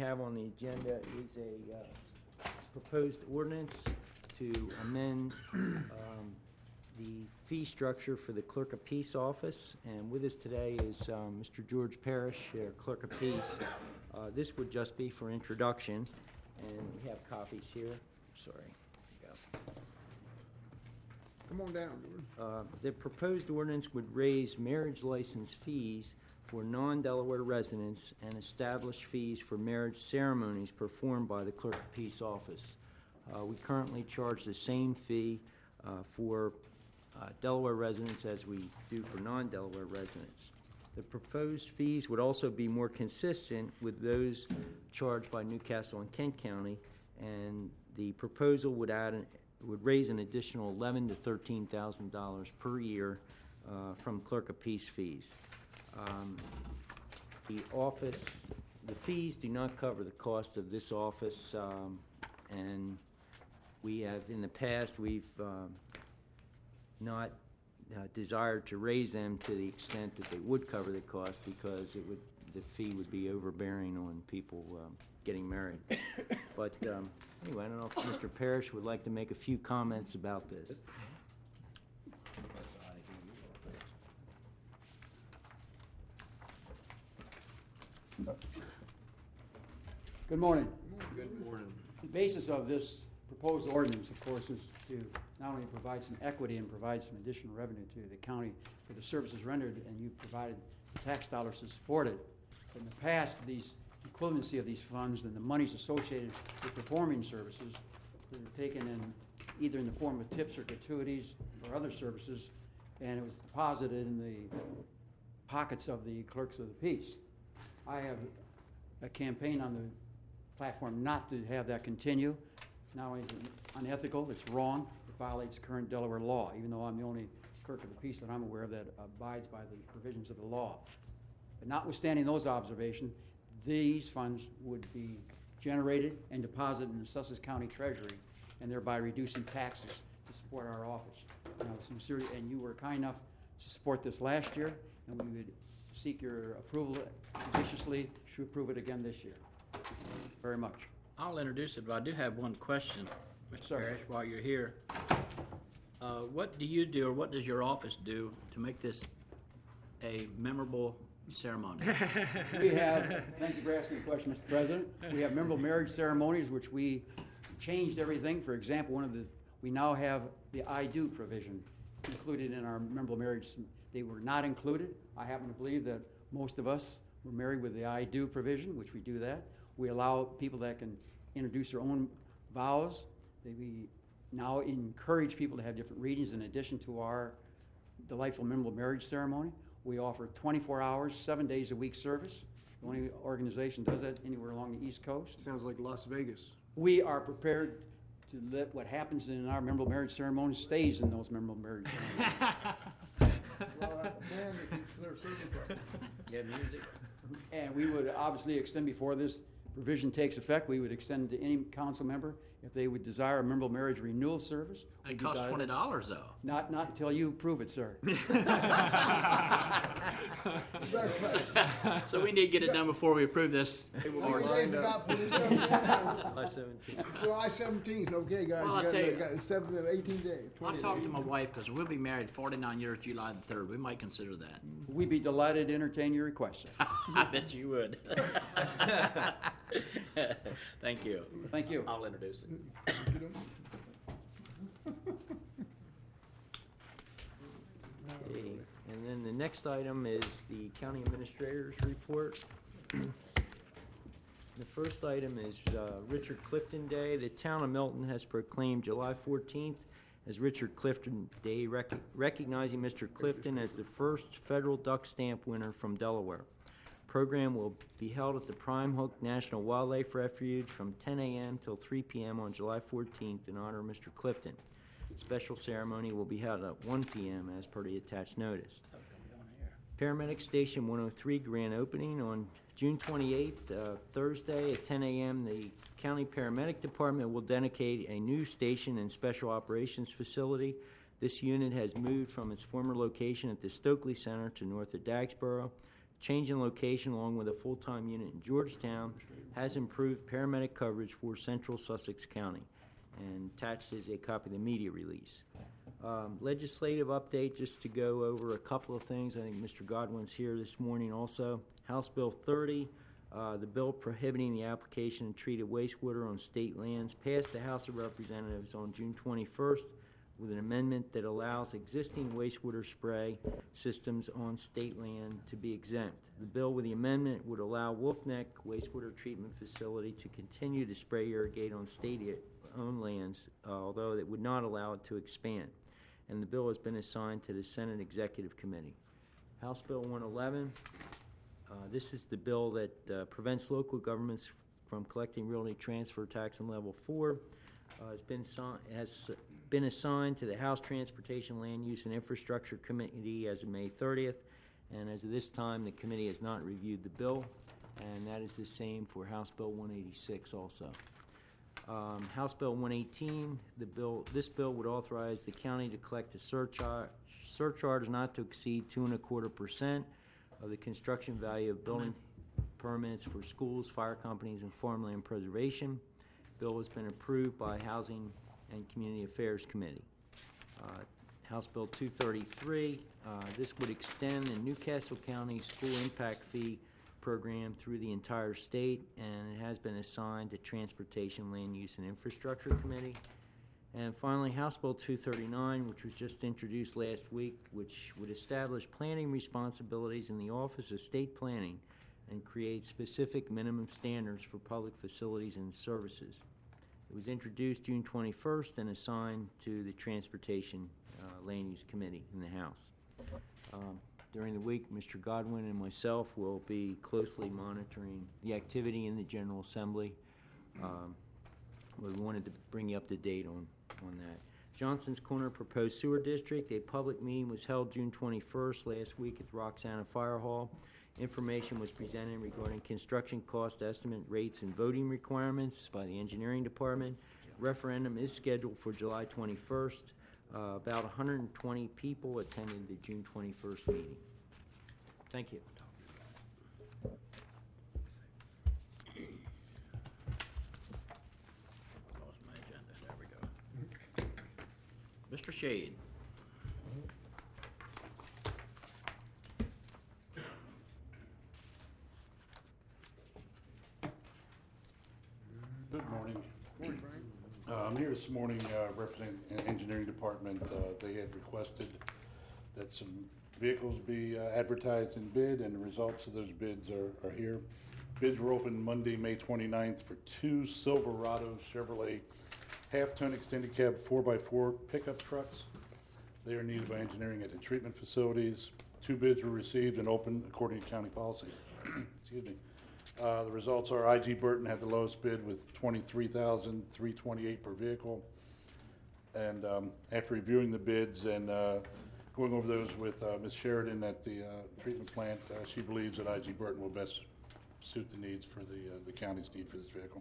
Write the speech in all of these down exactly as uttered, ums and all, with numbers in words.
have on the agenda is a uh, proposed ordinance to amend um, the fee structure for the Clerk of Peace office. And with us today is um, Mister George Parrish, uh, Clerk of Peace. Uh, this would just be for introduction, and we have copies here. Sorry. There you go. Come on down, George. Uh, The proposed ordinance would raise marriage license fees for non-Delaware residents and establish fees for marriage ceremonies performed by the Clerk of Peace office. Uh, We currently charge the same fee uh, for uh, Delaware residents as we do for non-Delaware residents. The proposed fees would also be more consistent with those charged by Newcastle and Kent County, and the proposal would add an would raise an additional eleven to thirteen thousand dollars per year uh, from Clerk of Peace fees. Um, the office, the fees do not cover the cost of this office, um, and we have in the past we've um, not uh, desired to raise them to the extent that they would cover the cost, because it would the fee would be overbearing on people um, getting married. But um, anyway, I don't know if Mister Parrish would like to make a few comments about this. Good morning. Good morning. The basis of this proposed ordinance, of course, is to not only provide some equity and provide some additional revenue to the county for the services rendered, and you provided tax dollars to support it. In the past, these equivalency of these funds and the monies associated with performing services were taken in either in the form of tips or gratuities or other services, and it was deposited in the pockets of the clerks of the peace. I have a campaign on the platform not to have that continue. Not only is it unethical, it's wrong, it violates current Delaware law, even though I'm the only clerk of the peace that I'm aware of that abides by the provisions of the law. But notwithstanding those observations, these funds would be generated and deposited in the Sussex County Treasury, and thereby reducing taxes to support our office. Now, some serious, and you were kind enough to support this last year, and we would seek your approval judiciously to approve it again this year. Very much. I'll introduce it, but I do have one question, Mister Sir. Parrish, while you're here. Uh, what do you do, or what does your office do to make this a memorable ceremony? We have, thank you for asking the question, Mister President. We have memorable marriage ceremonies, which we changed everything. For example, one of the, we now have the I do provision included in our memorable marriage. They were not included. I happen to believe that most of us were married with the I do provision, which we do that. We allow people that can introduce their own vows. They, we now encourage people to have different readings in addition to our delightful memorable marriage ceremony. We offer twenty-four hours, seven days a week service. The only organization does that anywhere along the East Coast. Sounds like Las Vegas. We are prepared to let what happens in our memorable marriage ceremony stays in those memorable marriage ceremonies. Well, that band that keeps their service up. Yeah, music. And we would obviously extend, before this provision takes effect, we would extend to any council member if they would desire a memorable marriage renewal service. It We'd costs desire- twenty dollars, though. Not, not until you approve it, sir. So we need to get it done before we approve this. How many days we got for this? July seventeenth. July seventeenth, okay, guys. Well, I'll You got- tell you. got seven, eighteen days, I'll twenty talk to days. my wife, because we'll be married forty-nine years, July the third. We might consider that. We'd be delighted to entertain your request, sir. I bet you would. Thank you. Thank you. I'll introduce it. Okay, and then the next item is the county administrator's report. The first item is uh, Richard Clifton Day. The town of Milton has proclaimed July fourteenth as Richard Clifton Day, rec- recognizing Mister Clifton as the first federal duck stamp winner from Delaware. Program will be held at the Prime Hook National Wildlife Refuge from ten a.m. till three p.m. on July fourteenth in honor of Mister Clifton. Special ceremony will be held at one p.m. as per the attached notice. Paramedic Station one oh three grand opening on June twenty-eighth, uh, Thursday at ten a.m. The County Paramedic Department will dedicate a new station and special operations facility. This unit has moved from its former location at the Stokely Center to north of Dagsboro. change in location along with a full-time unit in Georgetown has improved paramedic coverage for Central Sussex County. And attached is a copy of the media release. Um, legislative update, just to go over a couple of things. I think Mister Godwin's here this morning also. House Bill thirty, uh, the bill prohibiting the application of treated wastewater on state lands, passed the House of Representatives on June twenty-first with an amendment that allows existing wastewater spray systems on state land to be exempt. The bill with the amendment would allow Wolf Neck Wastewater Treatment Facility to continue to spray irrigate on state-owned lands, uh, although it would not allow it to expand. And the bill has been assigned to the Senate Executive Committee. House Bill one eleven, uh, this is the bill that uh, prevents local governments from collecting realty transfer tax on level four. Uh, it's been assi- has been assigned to the House Transportation, Land Use, and Infrastructure Committee as of May thirtieth, and as of this time, the committee has not reviewed the bill, and that is the same for House Bill one eighty-six also. Um, House Bill one eighteen, the bill, this bill would authorize the county to collect a surcharge, surcharge not to exceed two and a quarter percent of the construction value of building permits for schools, fire companies, and farmland preservation. Bill has been approved by Housing and Community Affairs Committee. Uh, House Bill two thirty-three, uh, this would extend the Newcastle County School Impact Fee program through the entire state, and it has been assigned to Transportation, Land Use, and Infrastructure Committee. And finally, House Bill two thirty-nine, which was just introduced last week, which would establish planning responsibilities in the Office of State Planning and create specific minimum standards for public facilities and services. It was introduced June twenty-first and assigned to the Transportation uh, Land Use Committee in the House. Um, During the week, Mister Godwin and myself will be closely monitoring the activity in the General Assembly. Um, we wanted to bring you up to date on, on that. Johnson's Corner Proposed Sewer District, a public meeting was held June twenty-first last week at the Roxana Fire Hall. Information was presented regarding construction cost estimate rates and voting requirements by the Engineering Department. Referendum is scheduled for July twenty-first. Uh, about one hundred twenty people attended the June twenty-first meeting. Thank you. Lost my agenda. There we go. Mister Shade. Good morning. Uh, I'm here this morning uh, representing the Engineering Department. Uh, They had requested that some vehicles be uh, advertised and bid, and the results of those bids are are here. Bids were opened Monday, May twenty-ninth for two Silverado Chevrolet half-ton extended cab four by four pickup trucks. They are needed by engineering at the treatment facilities. Two bids were received and opened according to county policy. Excuse me. Uh, the results are I G Burton had the lowest bid with twenty-three thousand three hundred twenty-eight dollars per vehicle. And um, after reviewing the bids and uh, going over those with uh, Miz Sheridan at the uh, treatment plant, uh, she believes that I G Burton will best suit the needs for the uh, the county's need for this vehicle.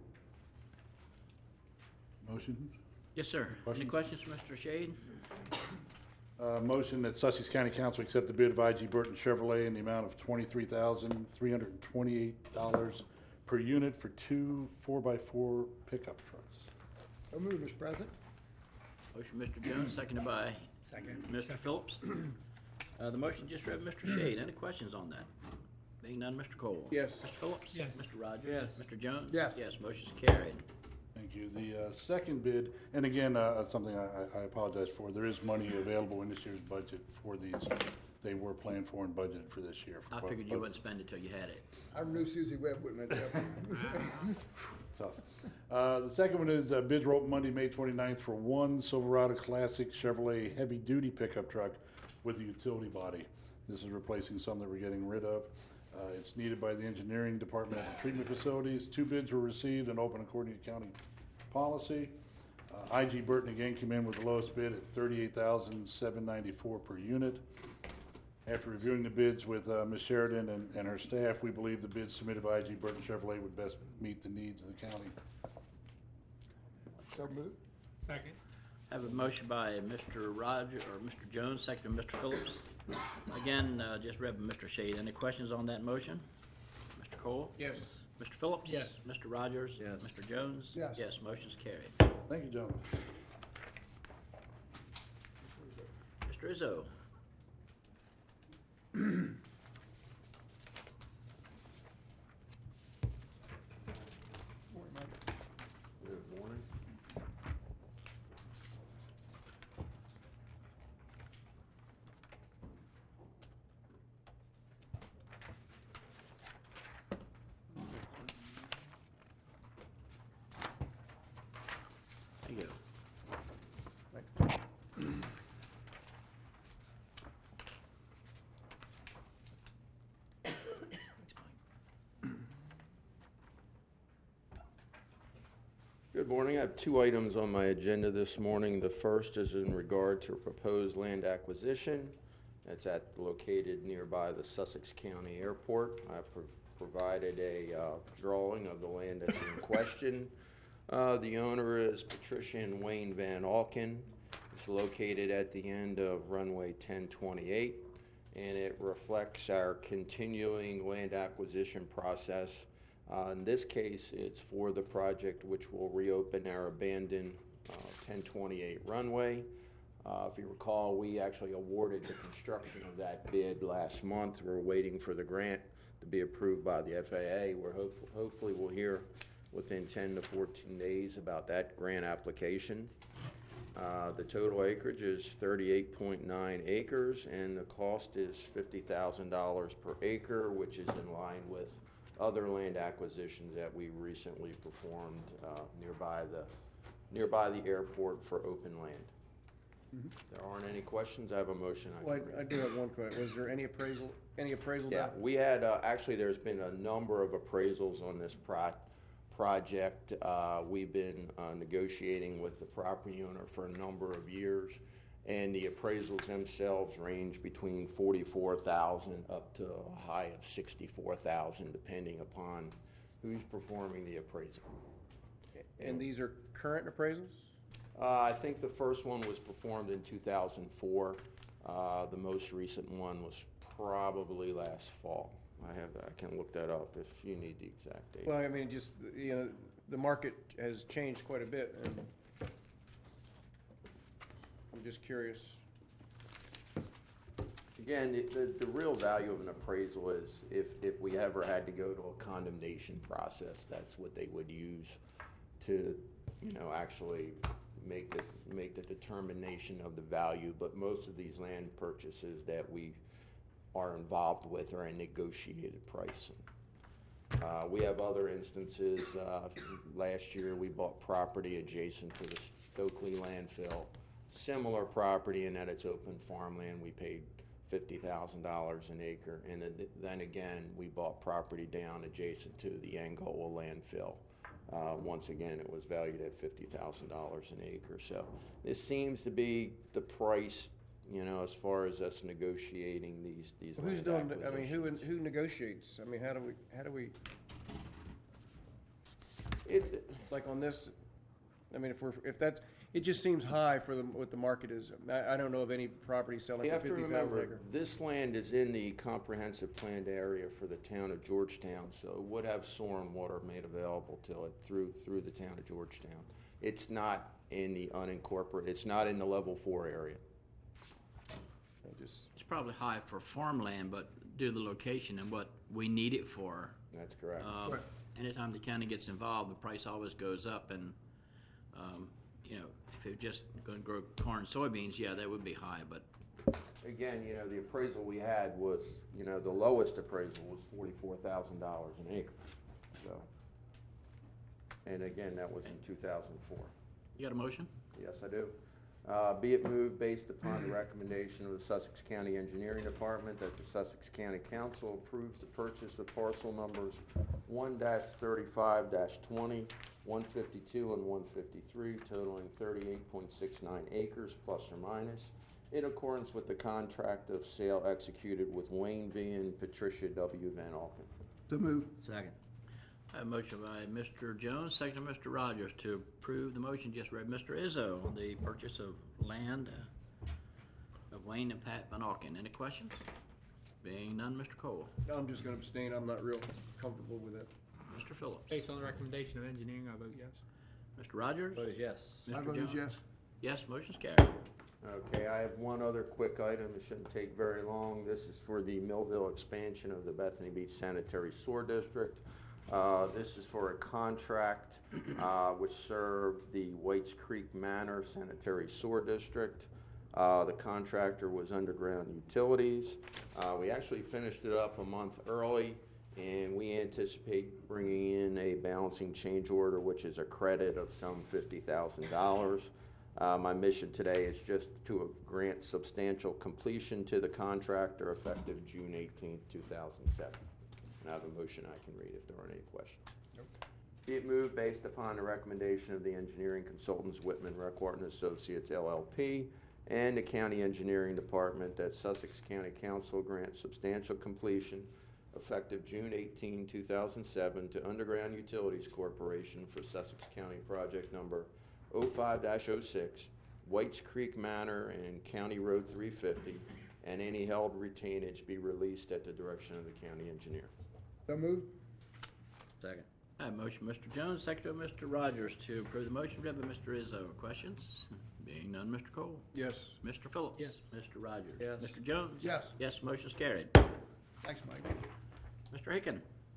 Motion? Yes, sir. Any Questions? questions for Mister Shade? Uh, motion that Sussex County Council accept the bid of I G Burton Chevrolet in the amount of twenty-three thousand three hundred twenty-eight dollars per unit for two four by four pickup trucks. So moved, Mister President. Motion, Mister Jones, seconded by Second. Mister Phillips. Uh, the motion just read Mister Shade. Any questions on that? Being none, Mister Cole. Yes. Mister Phillips. Yes. Mister Rogers. Yes. Mister Jones. Yes. Yes. Motion's carried. Thank you. The uh, second bid, and again, uh, something I I apologize for, there is money available in this year's budget for these. They were planned for and budgeted for this year. for I both- figured you both- wouldn't spend it till you had it. I knew Susie Webb wouldn't let that. Tough. Uh, The second one is uh, bids were open Monday, May twenty-ninth for one Silverado Classic Chevrolet heavy-duty pickup truck with a utility body. This is replacing some that we're getting rid of. Uh, It's needed by the engineering department at the treatment facilities. Two bids were received and open according to county policy. Uh, I G Burton again came in with the lowest bid at thirty-eight thousand seven hundred ninety-four dollars per unit. After reviewing the bids with uh, Miz Sheridan and, and her staff, we believe the bids submitted by I G Burton Chevrolet would best meet the needs of the county. So moved. Second. Have a motion by Mister Roger, or Mister Jones, second by Mister Phillips. Again, uh, just read by Mister Shade. Any questions on that motion? Mister Cole? Yes. Mister Phillips? Yes. Mister Rogers? Yes. Mister Jones? Yes. Yes, motion's carried. Thank you, gentlemen. Mister Izzo? Morning, Mike. Good morning. There you go. Good morning. I have two items on my agenda this morning. The first is in regard to a proposed land acquisition. It's at, located nearby the Sussex County Airport. I pro- provided a uh, drawing of the land that's in question. Uh, The owner is Patricia and Wayne Van Alken. It's located at the end of runway ten twenty-eight, and it reflects our continuing land acquisition process. Uh, in this case, it's for the project which will reopen our abandoned uh, ten twenty-eight runway. Uh, if you recall, we actually awarded the construction of that bid last month. We're waiting for the grant to be approved by the F A A. We're hope- hopefully we'll hear within ten to fourteen days about that grant application. Uh, the total acreage is thirty-eight point nine acres, and the cost is fifty thousand dollars per acre, which is in line with other land acquisitions that we recently performed uh, nearby the nearby the airport for open land. If there aren't any questions, I have a motion. I Well, can I- I read. do have one question. Was there any appraisal, any appraisal Yeah, done? we had, uh, actually, there's been a number of appraisals on this pro- project. Uh, We've been uh, negotiating with the property owner for a number of years, and the appraisals themselves range between forty-four thousand up to a high of sixty-four thousand, depending upon who's performing the appraisal. And these are current appraisals? Uh, I think the first one was performed in two thousand four. Uh, the most recent one was probably last fall. I have, I can look that up if you need the exact date. Well, I mean, just, you know, the market has changed quite a bit, and I'm just curious. Again, the, the, the real value of an appraisal is if, if we ever had to go to a condemnation process, that's what they would use to, you know, actually make the, make the determination of the value. But most of these land purchases that we are involved with are a negotiated pricing. Uh, we have other instances. Uh, last year, we bought property adjacent to the Stokely landfill, similar property in that it's open farmland. We paid fifty thousand dollars an acre. And then, then again, we bought property down adjacent to the Angola landfill. Uh, once again, it was valued at fifty thousand dollars an acre. So this seems to be the price, you know, as far as us negotiating these, these Who's land doing, the- I mean, who, acquisitions. who negotiates? I mean, how do we, how do we, It's, like on this, I mean, if we're, if that, it just seems high for the, what the market is. I, I don't know of any property selling you for have to fifty thousand remember, acre. this land is in the comprehensive planned area for the town of Georgetown, so it would have sewer and water made available to it through, through the town of Georgetown. It's not in the unincorporated, it's not in the level four area. I just, It's probably high for farmland, but due to the location and what we need it for, That's correct. um, Right. anytime the county gets involved, the price always goes up. And, um, you know, if it was just going to grow corn and soybeans, yeah, that would be high. But Again, you know, the appraisal we had was, you know, the lowest appraisal was forty-four thousand dollars an acre, so. And again, that was in two thousand four. you got a motion? Yes, I do. Uh, Be it moved based upon the recommendation of the Sussex County Engineering Department that the Sussex County Council approves the purchase of parcel numbers one thirty-five twenty, one fifty-two, and one fifty-three totaling thirty-eight point six nine acres plus or minus in accordance with the contract of sale executed with Wayne V. and Patricia W. Van Alken. So move. Second. I have a motion by Mister Jones, second by Mister Rogers, to approve the motion just read. Mister Izzo, on the purchase of land uh, of Wayne and Pat Van Auken. Any questions? Being none, Mister Cole. I'm just gonna abstain. I'm not real comfortable with it. Mister Phillips. Based on the recommendation of engineering, I vote yes. Mister Rogers. Vote yes. My Mister vote is Jones? yes. Yes, motion's carried. Okay, I have one other quick item. It shouldn't take very long. This is for the Millville expansion of the Bethany Beach Sanitary Sewer District. Uh, This is for a contract uh, which served the Whites Creek Manor Sanitary Sewer District. Uh, The contractor was Underground Utilities. Uh, We actually finished it up a month early, and we anticipate bringing in a balancing change order, which is a credit of some fifty thousand dollars. Uh, My mission today is just to grant substantial completion to the contractor effective June eighteenth, two thousand seven. And I have a motion I can read if there aren't any questions. Be it moved based upon the recommendation of the engineering consultants Whitman, Requart and Associates L L P and the County Engineering Department that Sussex County Council grant substantial completion effective June eighteenth, two thousand seven to Underground Utilities Corporation for Sussex County Project Number oh five dash oh six, Whites Creek Manor and County Road three fifty, and any held retainage be released at the direction of the county engineer. So moved. Second. I have a motion, Mister Jones, second by Mister Rogers, to approve the motion read by Mister Izzo. Questions? Being none, Mister Cole. Yes. Mister Phillips. Yes. Mister Rogers. Yes. Mister Jones. Yes. Yes, motion's carried. Thanks, Mike. Mister Hicken.